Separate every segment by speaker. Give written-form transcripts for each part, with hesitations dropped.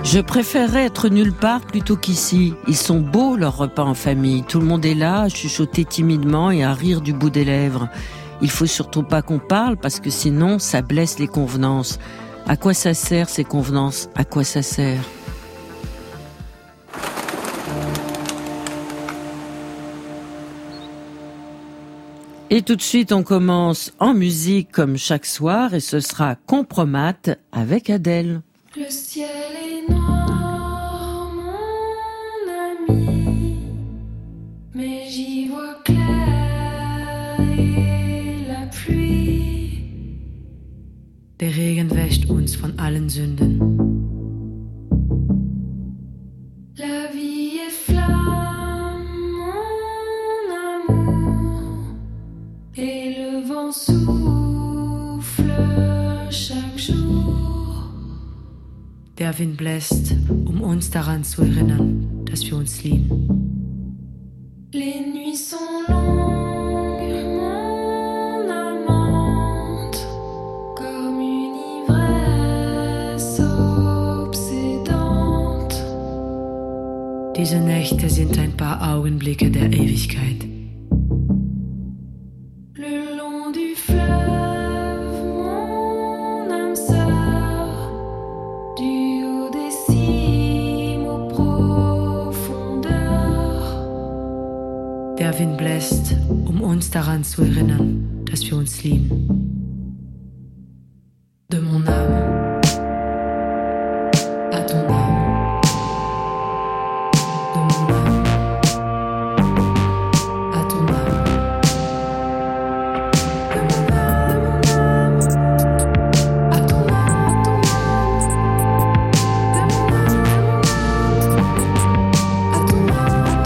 Speaker 1: Je préférerais être nulle part plutôt qu'ici. Ils sont beaux leurs repas en famille. Tout le monde est là à chuchoter timidement et à rire du bout des lèvres. Il faut surtout pas qu'on parle parce que sinon ça blesse les convenances. À quoi ça sert ces convenances ? À quoi ça sert ? Et tout de suite, on commence en musique comme chaque soir et ce sera Compromat avec Adèle.
Speaker 2: Le ciel est noir, mon ami, mais j'y vois clair et la pluie.
Speaker 3: Der Regen wäscht uns von allen Sünden.
Speaker 2: La vie est flamme, mon amour, et le vent souffle chaque jour.
Speaker 3: Der Wind bläst, uns daran zu erinnern, dass wir uns lieben.
Speaker 2: Les nuits sont longues, mon amante, comme une ivresse obsédante.
Speaker 3: Diese Nächte sind ein paar Augenblicke der Ewigkeit.
Speaker 2: Le long du fleuve, mon âme sœur, du haut des cimes aux profondeurs.
Speaker 3: Der Wind bläst, uns daran zu erinnern, dass wir uns lieben. De mon âme à ton âme. De mon âme à ton âme. De mon âme à ton âme. De mon âme à ton âme.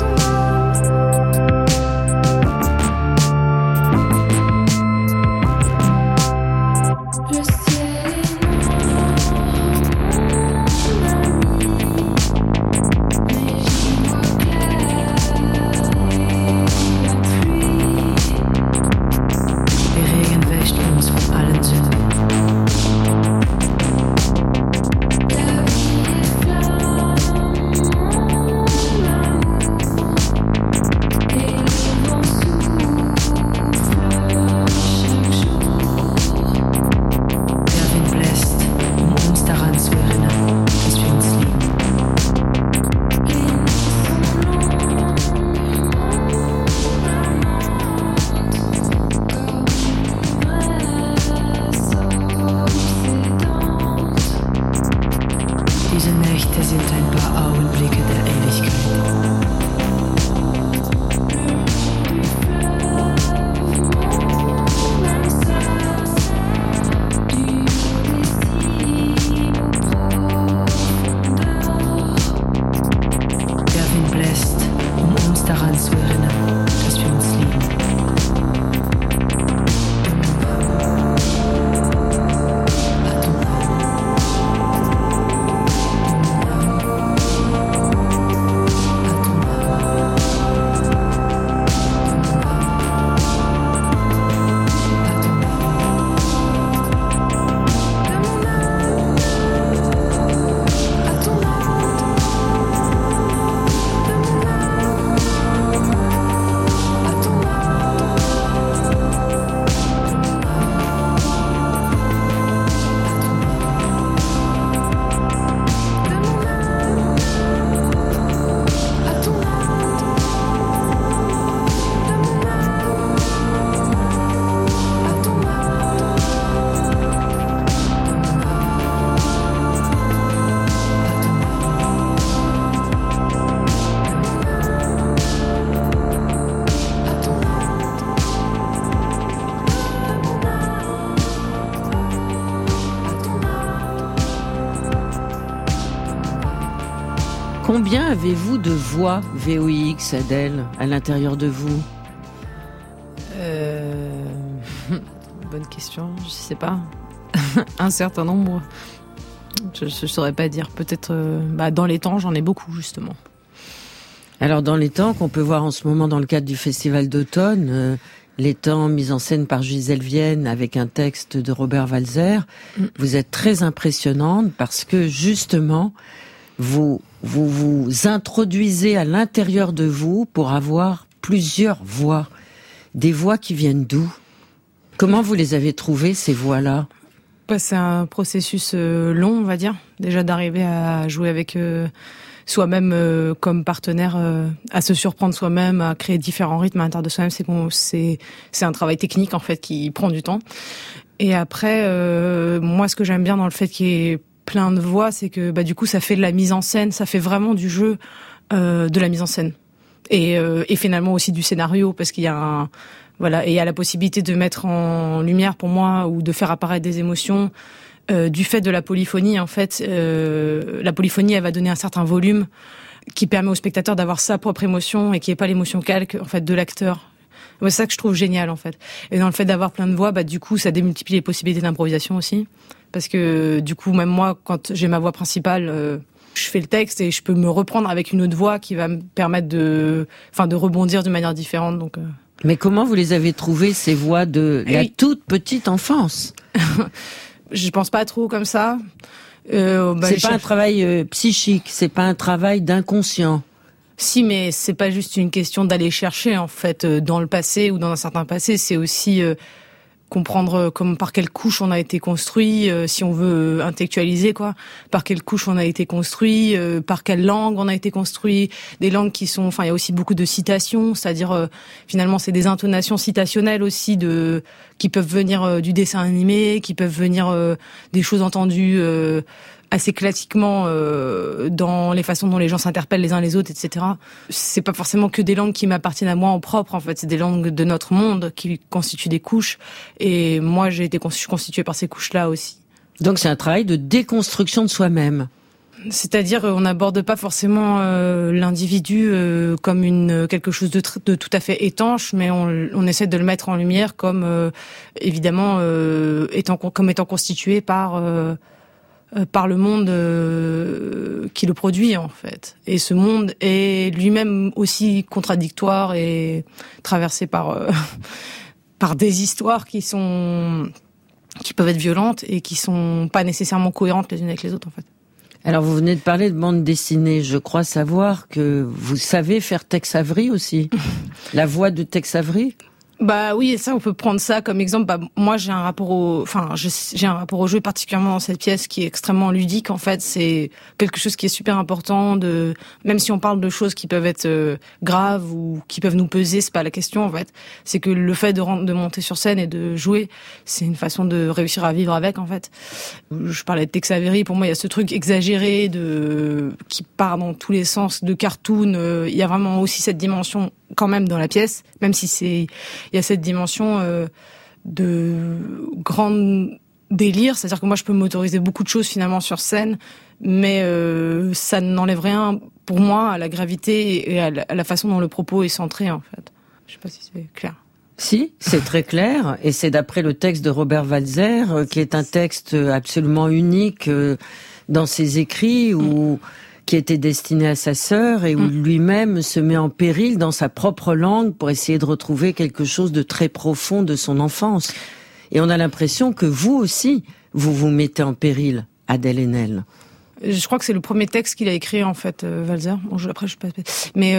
Speaker 2: Le ciel est noir, mon ami, mais j'y vois clair et la pluie.
Speaker 3: Der Regen wäscht uns von allen Sünden.
Speaker 2: La vie est flamme, mon amour, et le vent souffle chaque jour.
Speaker 3: Der Wind bläst, uns daran zu erinnern, dass wir uns lieben.
Speaker 2: Les nuits sont longues, mon amante, comme une ivresse obsédante.
Speaker 3: Diese Nächte sind ein paar Augenblicke der Ewigkeit.
Speaker 2: Le long du fleuve, mon âme sœur, du haut des cimes aux profondeurs.
Speaker 3: Der Wind bläst, uns daran zu erinnern, dass wir uns lieben. À ton âme. À ton
Speaker 1: Combien avez-vous de voix VOIX, Adèle, à l'intérieur de vous ?
Speaker 4: Bonne question, je sais pas. Un certain nombre. Je saurais pas dire. Peut-être dans les temps, j'en ai beaucoup, justement.
Speaker 1: Alors, dans les temps qu'on peut voir en ce moment dans le cadre du Festival d'automne, les temps mis en scène par Gisèle Vienne avec un texte de Robert Walser, vous êtes très impressionnante parce que, justement, vous introduisez à l'intérieur de vous pour avoir plusieurs voix. Des voix qui viennent d'où ? Comment vous les avez trouvées, ces voix-là ?
Speaker 4: C'est un processus long, on va dire. Déjà d'arriver à jouer avec soi-même comme partenaire, à se surprendre soi-même, à créer différents rythmes à l'intérieur de soi-même. C'est un travail technique en fait qui prend du temps. Et après, moi, ce que j'aime bien dans le fait qu'il y ait plein de voix, c'est que du coup, ça fait de la mise en scène, ça fait vraiment du jeu, de la mise en scène. Et finalement aussi du scénario, parce qu'il y a et il y a la possibilité de mettre en lumière pour moi ou de faire apparaître des émotions du fait de la polyphonie. En fait, la polyphonie, elle va donner un certain volume qui permet au spectateur d'avoir sa propre émotion et qui est pas l'émotion calque en fait de l'acteur. C'est ça que je trouve génial en fait. Et dans le fait d'avoir plein de voix, du coup, ça démultiplie les possibilités d'improvisation aussi, parce que du coup, même moi, quand j'ai ma voix principale, je fais le texte et je peux me reprendre avec une autre voix qui va me permettre de rebondir d'une manière différente. Donc.
Speaker 1: Mais comment vous les avez trouvées, ces voix de la toute petite enfance ?
Speaker 4: Je pense pas trop comme ça.
Speaker 1: C'est pas un travail psychique, c'est pas un travail d'inconscient.
Speaker 4: Si, mais c'est pas juste une question d'aller chercher en fait dans le passé ou dans un certain passé. C'est aussi comprendre par quelle couche on a été construit, si on veut intellectualiser quoi, par quelle couche on a été construit, par quelle langue on a été construit, des langues qui sont, il y a aussi beaucoup de citations, c'est-à-dire finalement c'est des intonations citationnelles aussi qui peuvent venir du dessin animé, qui peuvent venir des choses entendues assez classiquement dans les façons dont les gens s'interpellent les uns les autres, etc. C'est pas forcément que des langues qui m'appartiennent à moi en propre, en fait. C'est des langues de notre monde qui constituent des couches. Et moi, j'ai été constituée par ces couches-là aussi.
Speaker 1: Donc c'est un travail de déconstruction de soi-même.
Speaker 4: C'est-à-dire, on n'aborde pas forcément l'individu comme quelque chose de tout à fait étanche, mais on essaie de le mettre en lumière comme évidemment étant constitué par le monde qui le produit en fait. Et ce monde est lui-même aussi contradictoire et traversé par des histoires qui peuvent être violentes et qui sont pas nécessairement cohérentes les unes avec les autres en fait.
Speaker 1: Alors vous venez de parler de bande dessinée, je crois savoir que vous savez faire Tex Avery aussi. La voix de Tex Avery ?
Speaker 4: Oui, ça on peut prendre ça comme exemple. Moi j'ai un rapport au jeu particulièrement dans cette pièce qui est extrêmement ludique en fait. C'est quelque chose qui est super important même si on parle de choses qui peuvent être graves ou qui peuvent nous peser, c'est pas la question en fait. C'est que le fait de monter sur scène et de jouer, c'est une façon de réussir à vivre avec en fait. Je parlais de Tex Avery, pour moi il y a ce truc exagéré qui part dans tous les sens de cartoon. Il y a vraiment aussi cette dimension quand même dans la pièce, même si il y a cette dimension de grand délire, c'est-à-dire que moi je peux m'autoriser beaucoup de choses finalement sur scène, mais ça n'enlève rien pour moi à la gravité et à la façon dont le propos est centré en fait. Je sais pas si c'est clair.
Speaker 1: Si, c'est très clair, et c'est d'après le texte de Robert Walser, qui est un texte absolument unique dans ses écrits, qui était destiné à sa sœur et où lui-même se met en péril dans sa propre langue pour essayer de retrouver quelque chose de très profond de son enfance. Et on a l'impression que vous aussi, vous vous mettez en péril, Adèle Haenel.
Speaker 4: Je crois que c'est le premier texte qu'il a écrit en fait, Walser. Après, je sais pas. Mais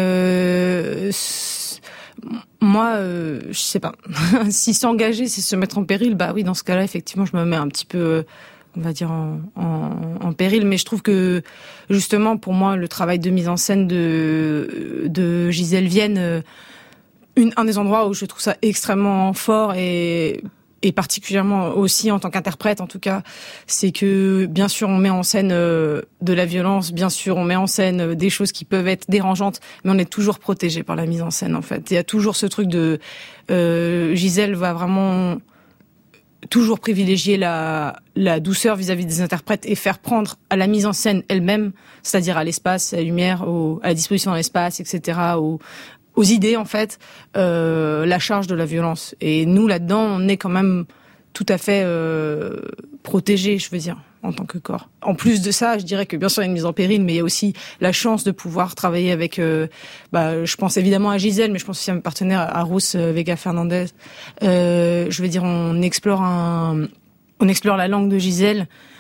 Speaker 4: moi, je sais pas. Si s'engager, c'est se mettre en péril, oui, dans ce cas-là, effectivement, je me mets un petit peu, on va dire, en péril. Mais je trouve que, justement, pour moi, le travail de mise en scène de Gisèle Vienne, un des endroits où je trouve ça extrêmement fort et particulièrement aussi en tant qu'interprète en tout cas, c'est que bien sûr on met en scène de la violence, bien sûr on met en scène des choses qui peuvent être dérangeantes, mais on est toujours protégé par la mise en scène en fait. Il y a toujours ce truc de Gisèle va vraiment toujours privilégier la douceur vis-à-vis des interprètes et faire prendre à la mise en scène elle-même, c'est-à-dire à l'espace, à la lumière, à la disposition dans l'espace, etc., aux idées en fait, la charge de la violence. Et nous là-dedans, on est quand même tout à fait protégés, je veux dire, en tant que corps. En plus de ça, je dirais que bien sûr il y a une mise en péril, mais il y a aussi la chance de pouvoir travailler avec, je pense évidemment à Gisèle, mais je pense aussi à mes partenaires, à Ruth Vega Fernandez. Je veux dire, on explore la langue de Gisèle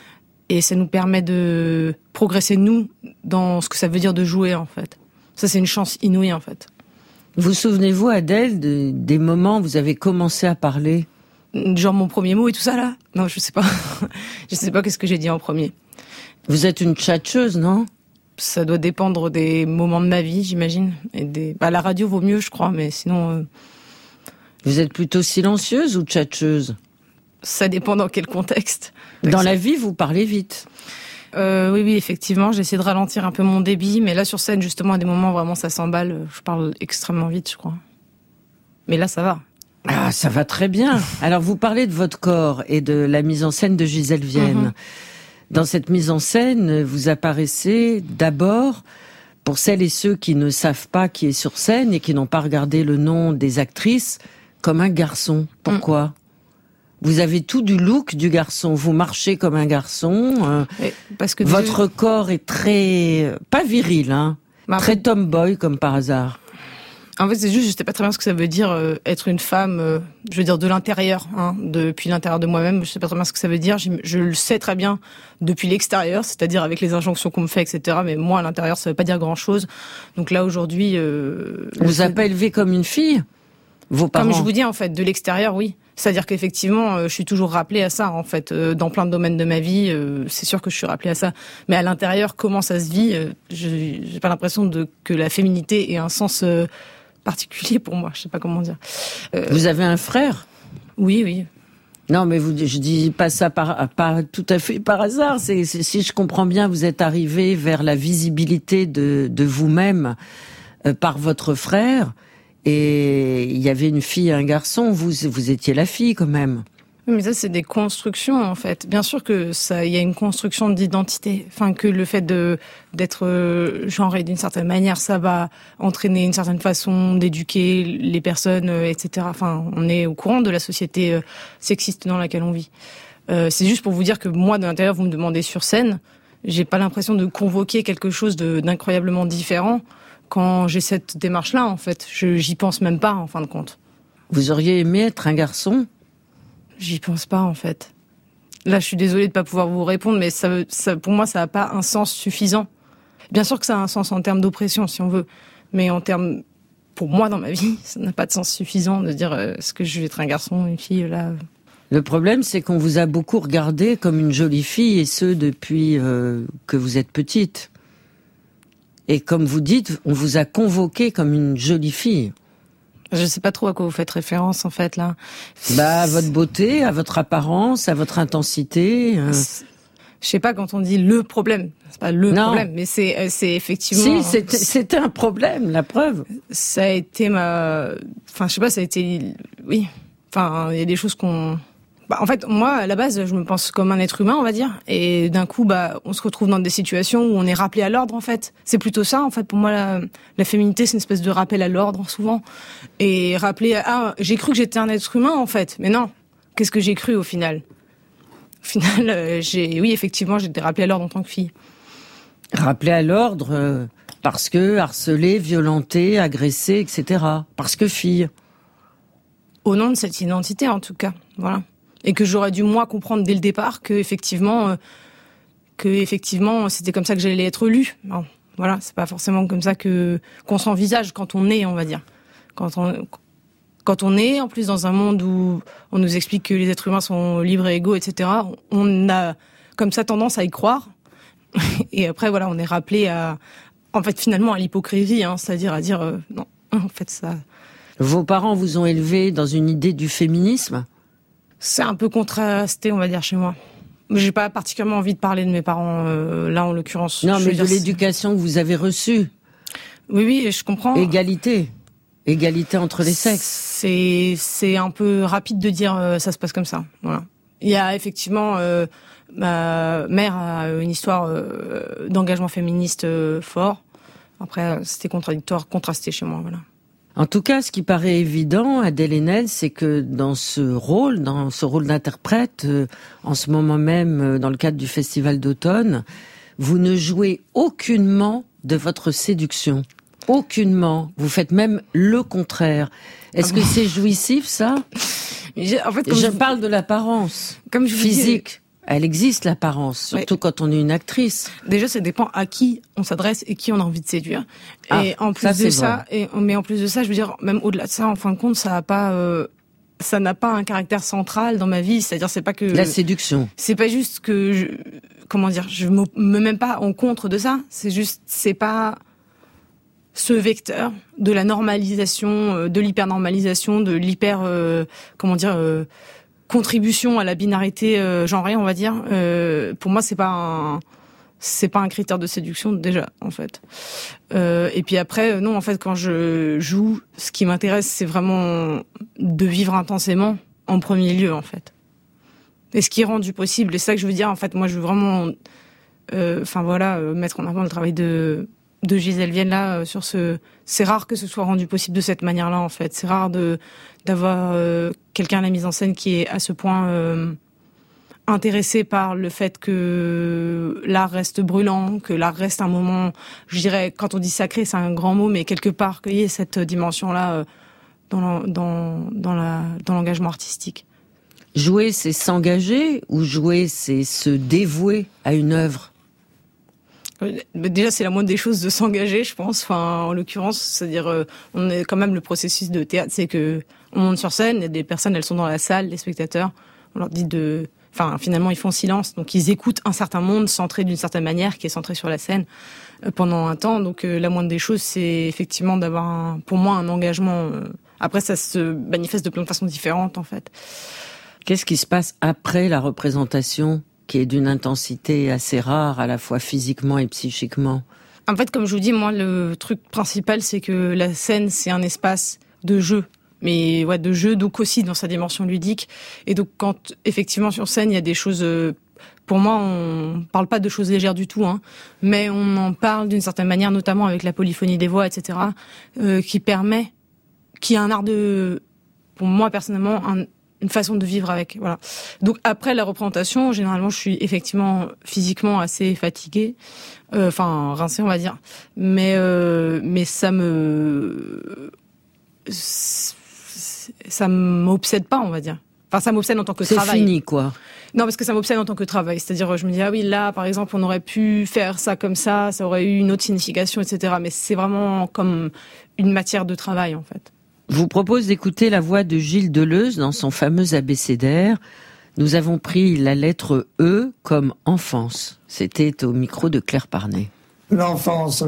Speaker 4: Et ça nous permet de progresser, nous, dans ce que ça veut dire de jouer, en fait. Ça, c'est une chance inouïe, en fait.
Speaker 1: Vous souvenez-vous, Adèle, des moments où vous avez commencé à parler?
Speaker 4: Genre mon premier mot et tout ça, là? Non, je sais pas. Je sais pas qu'est-ce que j'ai dit en premier.
Speaker 1: Vous êtes une tchatcheuse, non?
Speaker 4: Ça doit dépendre des moments de ma vie, j'imagine. La radio vaut mieux, je crois, mais sinon...
Speaker 1: Vous êtes plutôt silencieuse ou tchatcheuse?
Speaker 4: Ça dépend dans quel contexte.
Speaker 1: Dans la vie, vous parlez vite.
Speaker 4: Oui, effectivement, j'essaie de ralentir un peu mon débit, mais là, sur scène, justement, à des moments, vraiment, ça s'emballe. Je parle extrêmement vite, je crois. Mais là, ça va.
Speaker 1: Ah, ça va très bien. Alors, vous parlez de votre corps et de la mise en scène de Gisèle Vienne. Dans cette mise en scène, vous apparaissez d'abord, pour celles et ceux qui ne savent pas qui est sur scène et qui n'ont pas regardé le nom des actrices, comme un garçon. Pourquoi? Vous avez tout du look du garçon. Vous marchez comme un garçon.
Speaker 4: Parce que
Speaker 1: votre corps est très... pas viril, hein. Très tomboy, comme par hasard.
Speaker 4: En fait, c'est juste, je sais pas très bien ce que ça veut dire être une femme, je veux dire de l'intérieur, hein, depuis l'intérieur de moi-même. Je sais pas très bien ce que ça veut dire. Je le sais très bien depuis l'extérieur, c'est-à-dire avec les injonctions qu'on me fait, etc. Mais moi, à l'intérieur, ça veut pas dire grand-chose. Donc là, aujourd'hui...
Speaker 1: On vous a pas élevé comme une fille, vos parents?
Speaker 4: Comme je vous dis, en fait, de l'extérieur, oui. C'est-à-dire qu'effectivement, je suis toujours rappelée à ça, en fait. Dans plein de domaines de ma vie, c'est sûr que je suis rappelée à ça. Mais à l'intérieur, comment ça se vit, j'ai pas l'impression que la féminité ait un sens... particulier pour moi, je sais pas comment dire.
Speaker 1: Vous avez un frère?
Speaker 4: Oui.
Speaker 1: Non, mais je dis pas ça pas tout à fait par hasard. C'est si je comprends bien, vous êtes arrivé vers la visibilité de vous-même par votre frère, et il y avait une fille et un garçon. Vous étiez la fille quand même.
Speaker 4: Oui, mais ça, c'est des constructions, en fait. Bien sûr que il y a une construction d'identité. Enfin, que le fait d'être genré d'une certaine manière, ça va entraîner une certaine façon d'éduquer les personnes, etc. Enfin, on est au courant de la société sexiste dans laquelle on vit. C'est juste pour vous dire que moi, de l'intérieur, vous me demandez sur scène, j'ai pas l'impression de convoquer quelque chose d'incroyablement différent quand j'ai cette démarche-là, en fait. J'y pense même pas, en fin de compte.
Speaker 1: Vous auriez aimé être un garçon?
Speaker 4: J'y pense pas, en fait. Là, je suis désolée de pas pouvoir vous répondre, mais ça, pour moi, ça n'a pas un sens suffisant. Bien sûr que ça a un sens en termes d'oppression, si on veut. Mais en termes, pour moi, dans ma vie, ça n'a pas de sens suffisant de dire, est-ce que je vais être un garçon, une fille, là?
Speaker 1: Le problème, c'est qu'on vous a beaucoup regardé comme une jolie fille, et ce, depuis que vous êtes petite. Et comme vous dites, on vous a convoqué comme une jolie fille.
Speaker 4: Je sais pas trop à quoi vous faites référence, en fait, là.
Speaker 1: À votre beauté, à votre apparence, à votre intensité.
Speaker 4: Je sais pas, quand on dit le problème, c'est pas le problème, mais c'est effectivement...
Speaker 1: Si, c'était un problème, la preuve.
Speaker 4: Ça a été enfin, je sais pas, ça a été... Oui. Enfin, il y a des choses qu'on... en fait, moi, à la base, je me pense comme un être humain, on va dire. Et d'un coup, on se retrouve dans des situations où on est rappelé à l'ordre, en fait. C'est plutôt ça, en fait. Pour moi, la féminité, c'est une espèce de rappel à l'ordre, souvent. Et rappeler j'ai cru que j'étais un être humain, en fait. Mais non. Qu'est-ce que j'ai cru, au final? Au final, oui, effectivement, j'ai été rappelée à l'ordre en tant que fille.
Speaker 1: Rappelée à l'ordre parce que harcelée, violentée, agressée, etc. Parce que fille.
Speaker 4: Au nom de cette identité, en tout cas. Voilà. Et que j'aurais dû, moi, comprendre dès le départ que effectivement, c'était comme ça que j'allais être lue. Bon, voilà, c'est pas forcément comme ça qu'on s'envisage quand on est, on va dire. Quand on est, en plus, dans un monde où on nous explique que les êtres humains sont libres et égaux, etc., on a comme ça tendance à y croire. Et après, voilà, on est rappelé finalement, à l'hypocrisie, hein, c'est-à-dire à dire, non, en fait, ça...
Speaker 1: Vos parents vous ont élevé dans une idée du féminisme?
Speaker 4: C'est un peu contrasté, on va dire, chez moi. J'ai pas particulièrement envie de parler de mes parents, là, en l'occurrence.
Speaker 1: Non, mais de l'éducation que vous avez reçue.
Speaker 4: Oui, je comprends.
Speaker 1: Égalité entre les sexes.
Speaker 4: C'est un peu rapide de dire ça se passe comme ça. Voilà. Il y a effectivement... ma mère a une histoire d'engagement féministe fort. Après, c'était contrasté chez moi, voilà.
Speaker 1: En tout cas, ce qui paraît évident, Adèle Haenel, c'est que dans ce rôle d'interprète, en ce moment même, dans le cadre du Festival d'automne, vous ne jouez aucunement de votre séduction. Aucunement. Vous faites même le contraire. Est-ce que c'est jouissif, ça?
Speaker 4: En fait,
Speaker 1: je parle de l'apparence physique. Elle existe, l'apparence, surtout quand on est une actrice.
Speaker 4: Déjà, ça dépend à qui on s'adresse et qui on a envie de séduire.
Speaker 1: Ah,
Speaker 4: et en plus
Speaker 1: ça,
Speaker 4: de
Speaker 1: c'est
Speaker 4: ça, mais en plus de ça, je veux dire, même au-delà de ça, en fin de compte, ça n'a pas un caractère central dans ma vie. C'est-à-dire, c'est pas que
Speaker 1: La séduction.
Speaker 4: c'est pas juste que je me mets pas en contre de ça. C'est pas ce vecteur de la normalisation, de l'hypernormalisation, de l'hyper, contribution à la binarité genrée, on va dire. Pour moi, c'est pas un critère de séduction déjà, en fait. Et puis après, non, en fait, quand je joue, ce qui m'intéresse, c'est vraiment de vivre intensément en premier lieu, en fait. Et ce qui est rendu possible, et c'est ça que je veux dire, en fait, moi, je veux vraiment, mettre en avant le travail de Gisèle Vienne là sur ce. C'est rare que ce soit rendu possible de cette manière-là, en fait. C'est rare d'avoir quelqu'un à la mise en scène qui est à ce point intéressé par le fait que l'art reste brûlant, que l'art reste un moment, je dirais, quand on dit sacré, c'est un grand mot, mais quelque part qu'il y ait cette dimension-là dans l'engagement artistique.
Speaker 1: Jouer, c'est s'engager, ou jouer, c'est se dévouer à une œuvre?
Speaker 4: Déjà, c'est la moindre des choses de s'engager, je pense. Enfin, en l'occurrence, c'est-à-dire, on est quand même le processus de théâtre, c'est que on monte sur scène, il y a des personnes, elles sont dans la salle, les spectateurs, on leur dit finalement, ils font silence, donc ils écoutent un certain monde centré d'une certaine manière, qui est centré sur la scène pendant un temps. Donc, la moindre des choses, c'est effectivement d'avoir, pour moi, un engagement. Après, ça se manifeste de plein de façons différentes, en fait.
Speaker 1: Qu'est-ce qui se passe après la représentation, qui est d'une intensité assez rare, à la fois physiquement et psychiquement?
Speaker 4: En fait, comme je vous dis, moi, le truc principal, c'est que la scène, c'est un espace de jeu. Mais ouais, de jeu, donc aussi dans sa dimension ludique. Et donc, quand effectivement sur scène, il y a des choses. Pour moi, on parle pas de choses légères du tout, hein, mais on en parle d'une certaine manière, notamment avec la polyphonie des voix, etc., qui est un art pour moi personnellement, une façon de vivre avec. Voilà. Donc après la représentation, généralement, je suis effectivement physiquement assez fatiguée, rincée, on va dire, mais ça m'obsède pas, on va dire. Enfin, ça m'obsède en tant que travail.
Speaker 1: C'est fini, quoi.
Speaker 4: Non, parce que ça m'obsède en tant que travail. C'est-à-dire, je me dis, ah oui, là, par exemple, on aurait pu faire ça comme ça aurait eu une autre signification, etc. Mais c'est vraiment comme une matière de travail, en fait.
Speaker 1: Je vous propose d'écouter la voix de Gilles Deleuze dans son fameux abécédaire. Nous avons pris la lettre E comme enfance. C'était au micro de Claire Parnet.
Speaker 5: L'enfance.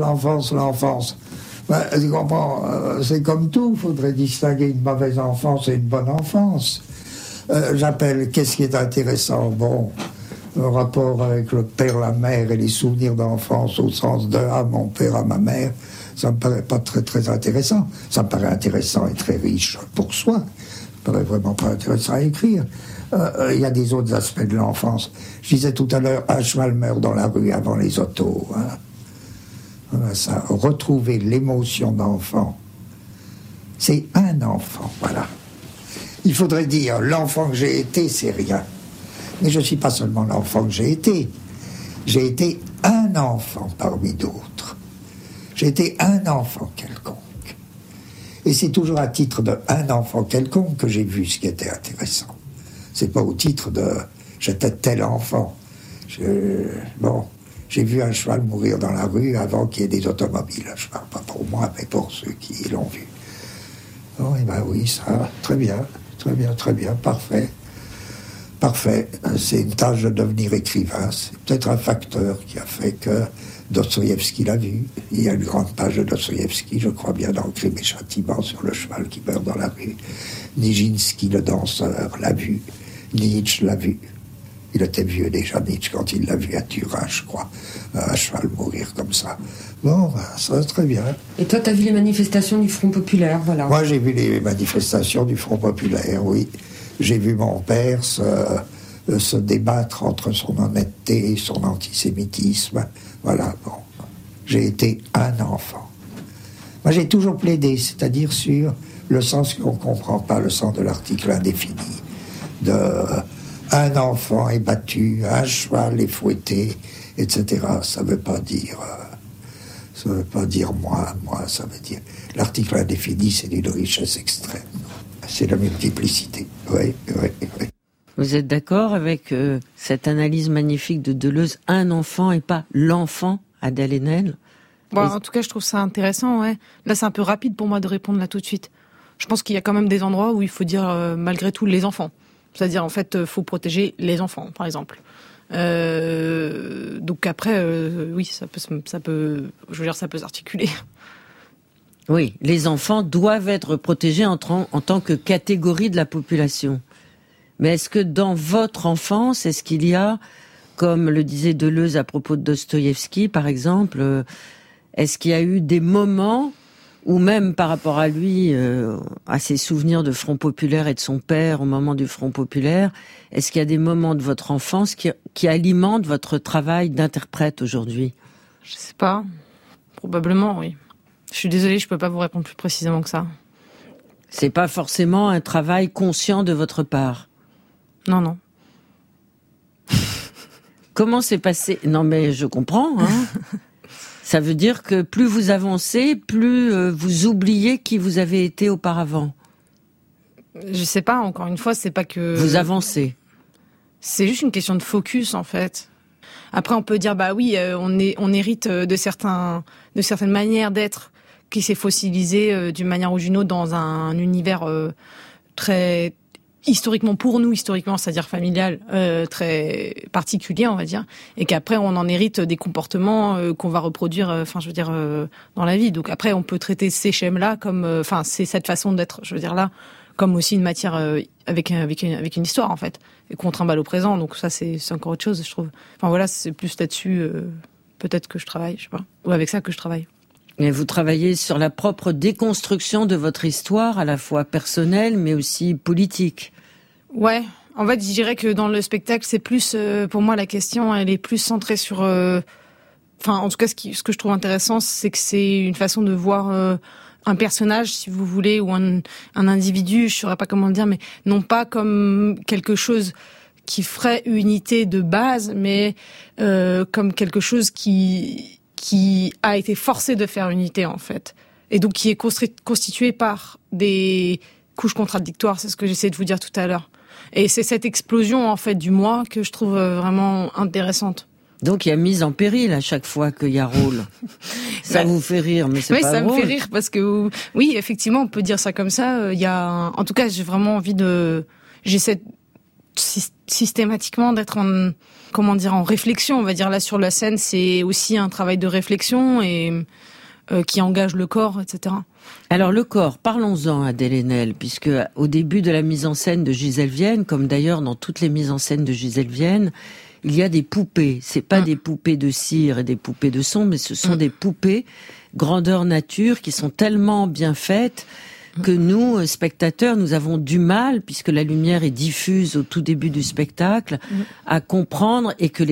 Speaker 5: Tu comprends, c'est comme tout, il faudrait distinguer une mauvaise enfance et une bonne enfance. J'appelle, qu'est-ce qui est intéressant? Bon, le rapport avec le père, la mère et les souvenirs d'enfance au sens de « ah, mon père, à ma mère », ça me paraît pas très très intéressant. Ça me paraît intéressant et très riche pour soi. Ça me paraît vraiment pas intéressant à écrire. Il y a des autres aspects de l'enfance. Je disais tout à l'heure, un cheval meurt dans la rue avant les autos. Hein. Voilà, ça, retrouver l'émotion d'enfant, c'est un enfant, voilà. Il faudrait dire, l'enfant que j'ai été, c'est rien. Mais je ne suis pas seulement l'enfant que j'ai été un enfant parmi d'autres. J'ai été un enfant quelconque. Et c'est toujours à titre de un enfant quelconque que j'ai vu ce qui était intéressant. C'est pas au titre de j'étais tel enfant. J'ai vu un cheval mourir dans la rue avant qu'il y ait des automobiles. Je parle pas pour moi, mais pour ceux qui l'ont vu. Oh, et ben oui, ça, très bien, parfait. Parfait. C'est une tâche de devenir écrivain. C'est peut-être un facteur qui a fait que Dostoïevski l'a vu. Il y a une grande page de Dostoïevski, je crois bien, dans Crime et Châtiment, sur le cheval qui meurt dans la rue. Nijinsky, le danseur, l'a vu. Nietzsche l'a vu. Il était vieux déjà, Nietzsche, quand il l'a vu à Turin, je crois, un cheval mourir comme ça. Bon, ça, très bien.
Speaker 6: Et toi, t'as vu les manifestations du Front Populaire, voilà.
Speaker 5: Moi, j'ai vu les manifestations du Front Populaire, oui. J'ai vu mon père se débattre entre son honnêteté et son antisémitisme. Voilà, bon. J'ai été un enfant. Moi, j'ai toujours plaidé, c'est-à-dire sur le sens qu'on ne comprend pas, le sens de l'article indéfini, un enfant est battu, un cheval est fouetté, etc. Ça ne veut pas dire moi, ça veut dire... L'article indéfini, c'est d'une richesse extrême. C'est la multiplicité, oui.
Speaker 1: Vous êtes d'accord avec cette analyse magnifique de Deleuze, un enfant et pas l'enfant, Adèle Haenel?
Speaker 4: Bon, en tout cas, je trouve ça intéressant, ouais. Là, c'est un peu rapide pour moi de répondre là tout de suite. Je pense qu'il y a quand même des endroits où il faut dire, malgré tout, les enfants. C'est-à-dire, en fait, faut protéger les enfants, par exemple. Donc après, oui, ça peut, je veux dire, ça peut s'articuler.
Speaker 1: Oui, les enfants doivent être protégés en tant que catégorie de la population. Mais est-ce que dans votre enfance, est-ce qu'il y a, comme le disait Deleuze à propos de Dostoïevski, par exemple, est-ce qu'il y a eu des moments, ou même par rapport à lui, à ses souvenirs de Front Populaire et de son père au moment du Front Populaire, est-ce qu'il y a des moments de votre enfance qui alimentent votre travail d'interprète aujourd'hui?
Speaker 4: Je sais pas. Probablement, oui. Je suis désolée, je peux pas vous répondre plus précisément que ça.
Speaker 1: C'est pas forcément un travail conscient de votre part.
Speaker 4: Non, non.
Speaker 1: Comment s'est passé? Non, mais je comprends, hein. Ça veut dire que plus vous avancez, plus vous oubliez qui vous avez été auparavant.
Speaker 4: Je sais pas, encore une fois, c'est pas que...
Speaker 1: Vous avancez.
Speaker 4: C'est juste une question de focus, en fait. Après, on peut dire, bah oui, on hérite de certaines manières d'être qui s'est fossilisé d'une manière ou d'une autre dans un univers très historiquement, c'est-à-dire familial, très particulier, on va dire, et qu'après on en hérite des comportements qu'on va reproduire, dans la vie. Donc après, on peut traiter ces schèmes-là comme, c'est cette façon d'être, je veux dire là, comme aussi une matière avec une histoire en fait, et qu'on trimballe au présent. Donc ça, c'est encore autre chose, je trouve. Enfin voilà, c'est plus là-dessus, peut-être que je travaille, je sais pas, ou avec ça que je travaille.
Speaker 1: Et vous travaillez sur la propre déconstruction de votre histoire, à la fois personnelle, mais aussi politique.
Speaker 4: Ouais, en fait, je dirais que dans le spectacle, c'est plus, pour moi, la question, elle est plus centrée sur... en tout cas, ce que je trouve intéressant, c'est que c'est une façon de voir un personnage, si vous voulez, ou un individu, je saurais pas comment le dire, mais non pas comme quelque chose qui ferait unité de base, mais comme quelque chose qui a été forcé de faire unité, en fait. Et donc qui est constitué par des couches contradictoires, c'est ce que j'essayais de vous dire tout à l'heure. Et c'est cette explosion, en fait, du moi que je trouve vraiment intéressante.
Speaker 1: Donc il y a mise en péril à chaque fois qu'il y a rôle. Ça vous fait rire, mais c'est
Speaker 4: oui,
Speaker 1: pas
Speaker 4: ça
Speaker 1: drôle.
Speaker 4: me fait rire parce que, oui, effectivement, on peut dire ça comme ça. En tout cas, j'ai vraiment envie j'essaie systématiquement d'être en réflexion, on va dire. Là, sur la scène, c'est aussi un travail de réflexion et qui engage le corps, etc.
Speaker 1: Alors le corps, parlons-en, Adèle Haenel, puisque au début de la mise en scène de Gisèle Vienne, comme d'ailleurs dans toutes les mises en scène de Gisèle Vienne, il y a des poupées. C'est pas des poupées de cire et des poupées de son, mais ce sont des poupées grandeur nature qui sont tellement bien faites que nous, spectateurs, nous avons du mal, puisque la lumière est diffuse au tout début du spectacle, à comprendre et que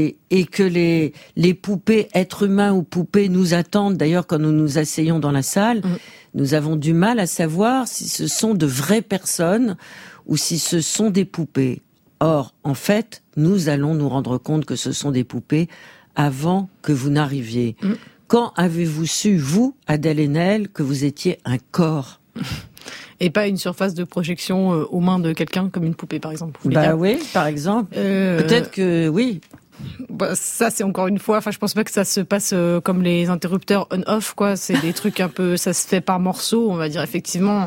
Speaker 1: les poupées, êtres humains ou poupées, nous attendent. D'ailleurs, quand nous nous asseyons dans la salle, nous avons du mal à savoir si ce sont de vraies personnes ou si ce sont des poupées. Or, en fait, nous allons nous rendre compte que ce sont des poupées avant que vous n'arriviez. Quand avez-vous su, vous, Adèle Haenel, que vous étiez un corps ?
Speaker 4: Et pas une surface de projection aux mains de quelqu'un comme une poupée, par exemple.
Speaker 1: Oui, par exemple. Peut-être que oui.
Speaker 4: Bah, ça, c'est encore une fois. Enfin, je pense pas que ça se passe comme les interrupteurs on/off, quoi. C'est des trucs un peu. Ça se fait par morceaux, on va dire. Effectivement,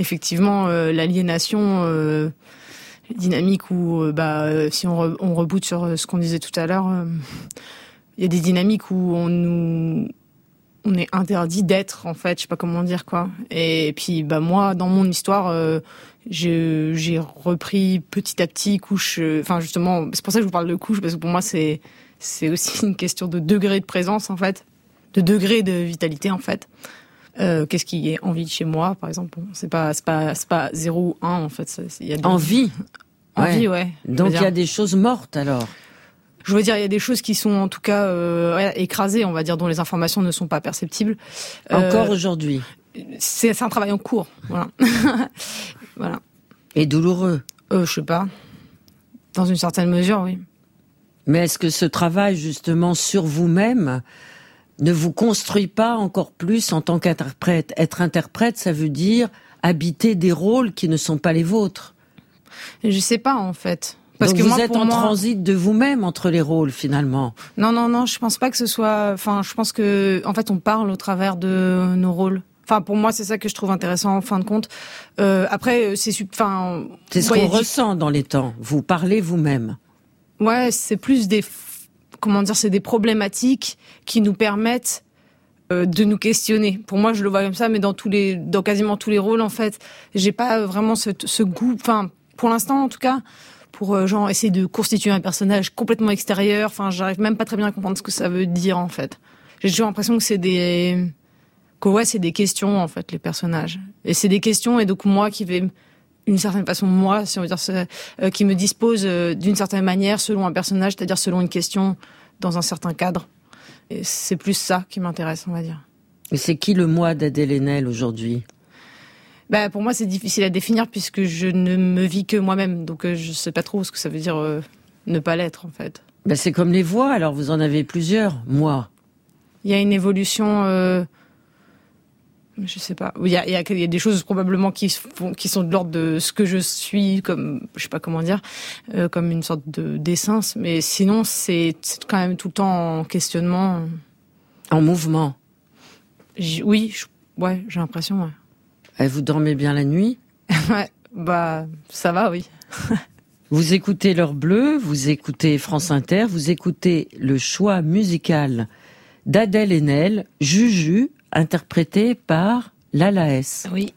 Speaker 4: l'aliénation dynamique où, si on reboot sur ce qu'on disait tout à l'heure, il y a des dynamiques où on est interdit d'être, en fait, je sais pas comment dire, quoi. Et puis, moi, dans mon histoire, j'ai repris petit à petit couche, justement, c'est pour ça que je vous parle de couche, parce que pour moi, c'est aussi une question de degré de présence, en fait, de degré de vitalité, en fait. Qu'est-ce qui est envie chez moi, par exemple? Bon, c'est pas 0 ou 1, en fait. Y a des...
Speaker 1: Envie.
Speaker 4: Envie, ouais.
Speaker 1: Donc, il y a des choses mortes, alors.
Speaker 4: Je veux dire, il y a des choses qui sont en tout cas écrasées, on va dire, dont les informations ne sont pas perceptibles.
Speaker 1: Encore aujourd'hui.
Speaker 4: C'est un travail en cours, voilà. Voilà.
Speaker 1: Et douloureux.
Speaker 4: Je sais pas. Dans une certaine mesure, oui.
Speaker 1: Mais est-ce que ce travail, justement, sur vous-même, ne vous construit pas encore plus en tant qu'interprète? Être interprète, ça veut dire habiter des rôles qui ne sont pas les vôtres.
Speaker 4: Je sais pas, en fait.
Speaker 1: Donc
Speaker 4: que
Speaker 1: vous
Speaker 4: moi,
Speaker 1: êtes
Speaker 4: pour
Speaker 1: en
Speaker 4: moi-
Speaker 1: transit de vous-même entre les rôles finalement.
Speaker 4: Non, je pense pas que ce soit. Enfin, je pense que en fait, on parle au travers de nos rôles. Enfin, pour moi, c'est ça que je trouve intéressant en fin de compte. Après, c'est enfin.
Speaker 1: C'est ce
Speaker 4: ouais,
Speaker 1: qu'on ressent dans les temps. Vous parlez vous-même.
Speaker 4: Ouais, c'est plus c'est des problématiques qui nous permettent de nous questionner. Pour moi, je le vois comme ça, mais dans quasiment tous les rôles, en fait, j'ai pas vraiment ce goût. Enfin, pour l'instant, en tout cas. Pour genre essayer de constituer un personnage complètement extérieur. Enfin, j'arrive même pas très bien à comprendre ce que ça veut dire en fait. J'ai toujours l'impression que c'est des questions en fait les personnages. Et c'est des questions et donc moi qui vais d'une certaine façon moi, si on veut dire qui me dispose d'une certaine manière selon un personnage, c'est-à-dire selon une question dans un certain cadre. Et c'est plus ça qui m'intéresse, on va dire.
Speaker 1: Et c'est qui le moi d'Adèle Haenel aujourd'hui ?
Speaker 4: Bah, pour moi, c'est difficile à définir puisque je ne me vis que moi-même. Donc, je sais pas trop ce que ça veut dire ne pas l'être, en fait.
Speaker 1: Ben c'est comme les voix, alors vous en avez plusieurs, moi.
Speaker 4: Il y a une évolution, je sais pas. Il y a des choses probablement qui sont de l'ordre de ce que je suis, comme, je sais pas comment dire, comme une sorte d'essence. Mais sinon, c'est quand même tout le temps en questionnement.
Speaker 1: En mouvement.
Speaker 4: Oui, j'ai l'impression, ouais.
Speaker 1: Et vous dormez bien la nuit ?
Speaker 4: Ouais, bah, ça va, oui.
Speaker 1: Vous écoutez L'Heure Bleue, vous écoutez France Inter, vous écoutez le choix musical d'Adèle Haenel, Juju, interprété par Lala S.
Speaker 4: Oui.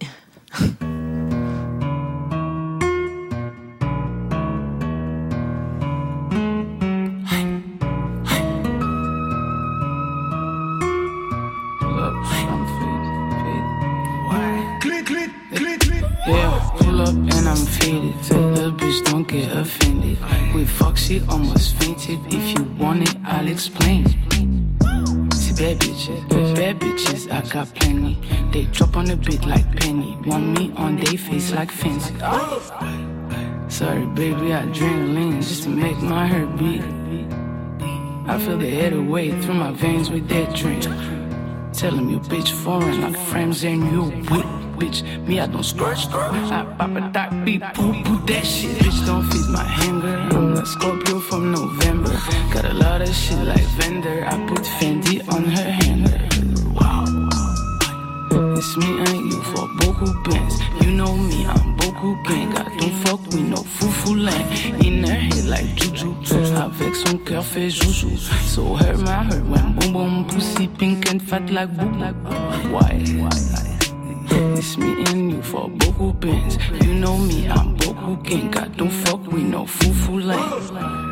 Speaker 7: Yeah, pull up and I'm faded. Little bitch, don't get offended. We fuck, she almost fainted. If you want it, I'll explain. See bad bitches, I got plenty. They drop on the beat like penny. Want me on their face like fancy. Sorry, baby, I drink lean just to make my heart beat. I feel the head away through my veins with that drink. Tell him you bitch foreign like frames and you whip. Bitch, me I don't scratch, I pop a dark beat, poo that shit. Bitch don't feed my hanger, I'm the Scorpio from November. Got a lot of shit like Vendor, I put Fendi on her hanger. Wow, it's me and you for beaucoup bands. You know me, I'm beaucoup gang. I don't fuck with no foufou land. In her head like Juju, avec son cœur fait joujou. So hurt my heart when boom boom pussy pink and fat like boo. Why? It's me and you for beaucoup bands. You know me, I'm beaucoup gang. I don't fuck with no foufou land.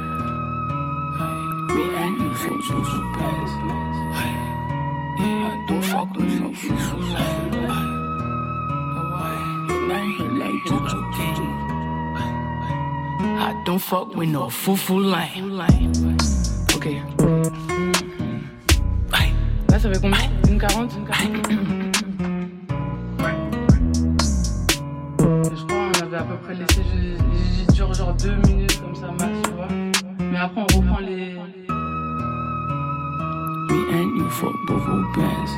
Speaker 7: Me and you for Juju bands. I don't fuck with no foufou land. Like Juju gang. I don't fuck with no foufou line. Ok. Là, ça fait combien? Une 40? Je crois on avait à peu près laissé genre 2 minutes comme ça max, tu vois. Mais après on reprend les... Me and you for beaucoup bands.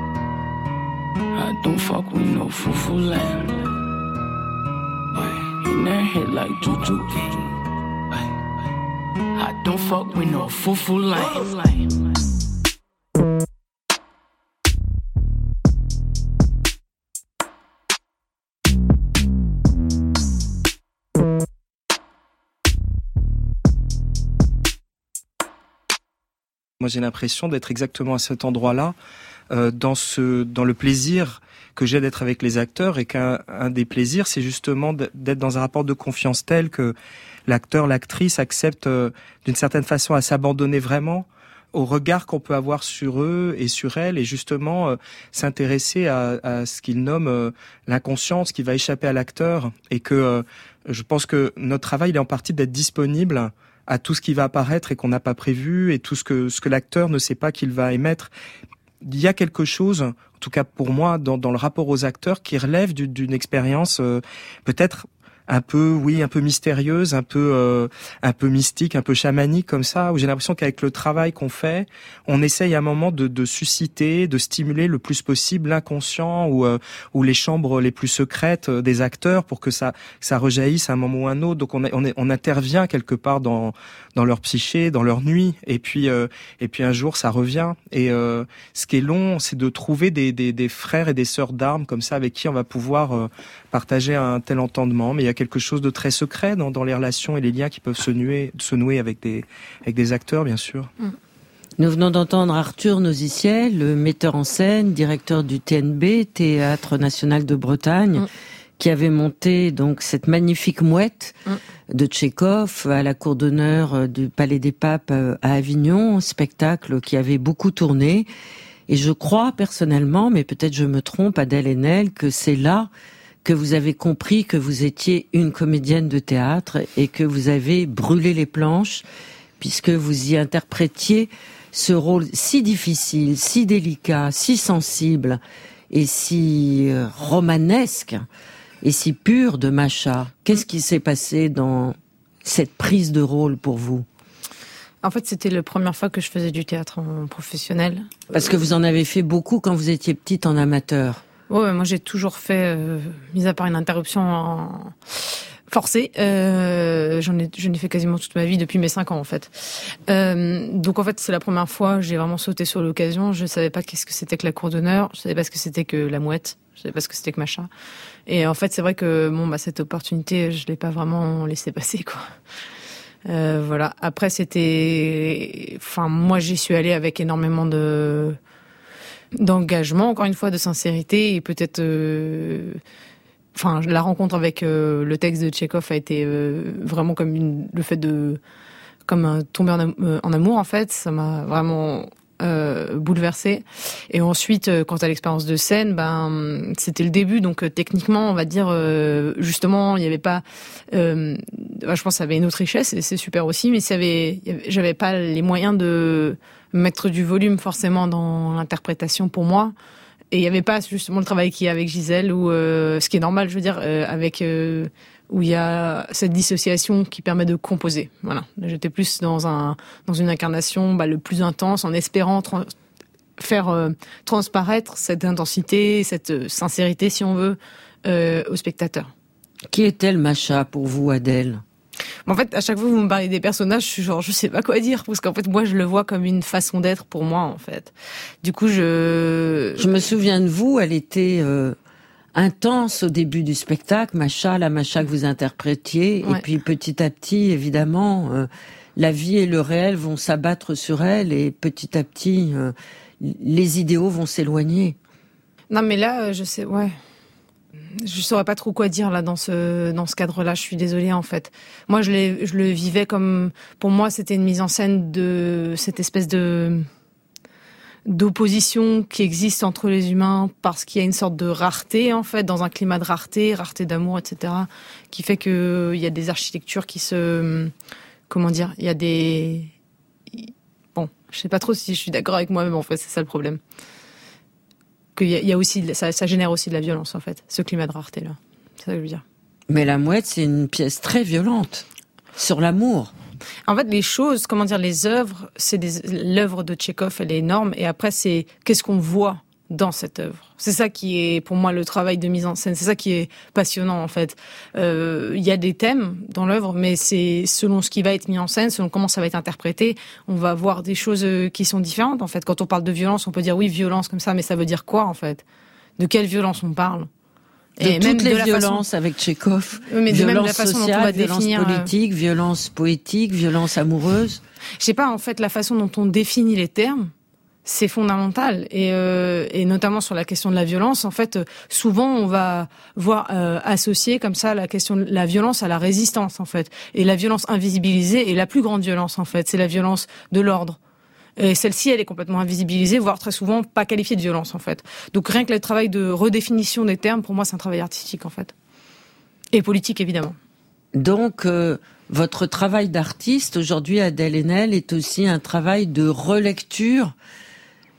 Speaker 7: I don't fuck with no foufou land. In her head like Juju. I don't fuck with no foufou land.
Speaker 8: Moi, j'ai l'impression d'être exactement à cet endroit-là, dans le plaisir que j'ai d'être avec les acteurs, et qu'un des plaisirs, c'est justement d'être dans un rapport de confiance tel que l'acteur, l'actrice accepte d'une certaine façon à s'abandonner vraiment au regard qu'on peut avoir sur eux et sur elles, et justement s'intéresser à ce qu'ils nomment l'inconscient, ce qui va échapper à l'acteur, et que je pense que notre travail il est en partie d'être disponible à tout ce qui va apparaître et qu'on n'a pas prévu, et tout ce que l'acteur ne sait pas qu'il va émettre. Il y a quelque chose, en tout cas pour moi, dans le rapport aux acteurs qui relève d'une expérience peut-être un peu mystérieuse, un peu mystique, un peu chamanique comme ça, où j'ai l'impression qu'avec le travail qu'on fait, on essaye à un moment de susciter, de stimuler le plus possible l'inconscient ou les chambres les plus secrètes des acteurs pour que ça rejaillisse à un moment ou un autre. Donc on intervient quelque part dans leur psyché, dans leur nuit, et puis un jour ça revient. Et ce qui est long, c'est de trouver des frères et des sœurs d'armes comme ça avec qui on va pouvoir partager un tel entendement. Mais il y a quelque chose de très secret dans les relations et les liens qui peuvent se nouer avec des acteurs, bien sûr.
Speaker 1: Nous venons d'entendre Arthur Noziciel, le metteur en scène, directeur du TNB, Théâtre National de Bretagne, qui avait monté donc cette magnifique mouette de Tchekhov à la cour d'honneur du Palais des Papes à Avignon, spectacle qui avait beaucoup tourné. Et je crois personnellement, mais peut-être je me trompe, Adèle Haenel, que c'est là que vous avez compris que vous étiez une comédienne de théâtre et que vous avez brûlé les planches, puisque vous y interprétiez ce rôle si difficile, si délicat, si sensible et si romanesque et si pur de Macha. Qu'est-ce qui s'est passé dans cette prise de rôle pour vous ?
Speaker 4: En fait, c'était la première fois que je faisais du théâtre en professionnel.
Speaker 1: Parce que vous en avez fait beaucoup quand vous étiez petite en amateur.
Speaker 4: Ouais, moi j'ai toujours fait, mis à part une interruption forcée, j'en ai fait quasiment toute ma vie depuis mes 5 ans en fait. Donc en fait c'est la première fois, j'ai vraiment sauté sur l'occasion. Je savais pas qu'est-ce que c'était que la cour d'honneur, je savais pas ce que c'était que la mouette, je savais pas ce que c'était que Macha. Et en fait c'est vrai que cette opportunité je l'ai pas vraiment laissé passer quoi. Voilà. Après moi j'y suis allée avec énormément d'engagement, encore une fois, de sincérité et peut-être. La rencontre avec le texte de Tchekhov a été vraiment comme le fait de tomber en amour en fait. Ça m'a vraiment bouleversée. Et ensuite, quant à l'expérience de scène, c'était le début. Donc techniquement, on va dire justement, il y avait pas. Je pense que ça avait une autre richesse et c'est super aussi, mais j'avais pas les moyens de mettre du volume forcément dans l'interprétation pour moi. Et il n'y avait pas justement le travail qu'il y a avec Gisèle, ou ce qui est normal, je veux dire, où il y a cette dissociation qui permet de composer. Voilà. Là, j'étais plus dans une incarnation le plus intense, en espérant faire transparaître cette intensité, cette sincérité, si on veut, au spectateur.
Speaker 1: Qui est-elle, Macha, pour vous, Adèle ?
Speaker 4: En fait, à chaque fois que vous me parlez des personnages, je suis genre, je sais pas quoi dire, parce qu'en fait, moi, je le vois comme une façon d'être pour moi, en fait. Du coup, je
Speaker 1: me souviens de vous, elle était intense au début du spectacle, Macha, la Macha que vous interprétiez, ouais. Et puis petit à petit, évidemment, la vie et le réel vont s'abattre sur elle, et petit à petit, les idéaux vont s'éloigner.
Speaker 4: Non, mais là, je sais, ouais. Je saurais pas trop quoi dire là dans ce cadre-là. Je suis désolée en fait. Moi, je le vivais comme, pour moi, c'était une mise en scène de cette espèce d'opposition qui existe entre les humains parce qu'il y a une sorte de rareté en fait, dans un climat de rareté d'amour, etc., qui fait que il y a des architectures qui comment dire, il y a des, bon, je sais pas trop si je suis d'accord avec moi-même en fait, c'est ça le problème. Qu'il y a aussi, ça génère aussi de la violence, en fait, ce climat de rareté-là. C'est ça que je veux dire.
Speaker 1: Mais La Mouette, c'est une pièce très violente, sur l'amour.
Speaker 4: En fait, les œuvres, l'œuvre de Tchekhov, elle est énorme, et après, c'est qu'est-ce qu'on voit dans cette œuvre. C'est ça qui est, pour moi, le travail de mise en scène. C'est ça qui est passionnant, en fait. Il y a des thèmes dans l'œuvre, mais c'est selon ce qui va être mis en scène, selon comment ça va être interprété, on va voir des choses qui sont différentes, en fait. Quand on parle de violence, on peut dire oui, violence comme ça, mais ça veut dire quoi, en fait? De quelle violence on parle?
Speaker 1: Et toutes les violences avec Tchekhov.
Speaker 4: Mais
Speaker 1: violence
Speaker 4: de la façon
Speaker 1: sociale,
Speaker 4: dont on va
Speaker 1: violence
Speaker 4: définir,
Speaker 1: politique, violence poétique, violence amoureuse.
Speaker 4: Je sais pas, en fait, la façon dont on définit les termes, c'est fondamental, et notamment sur la question de la violence. En fait, souvent on va voir associer comme ça la question de la violence à la résistance, en fait. Et la violence invisibilisée est la plus grande violence, en fait. C'est la violence de l'ordre. Et celle-ci, elle est complètement invisibilisée, voire très souvent pas qualifiée de violence, en fait. Donc rien que le travail de redéfinition des termes, pour moi, c'est un travail artistique, en fait, et politique, évidemment.
Speaker 1: Donc votre travail d'artiste aujourd'hui, Adèle Haenel, est aussi un travail de relecture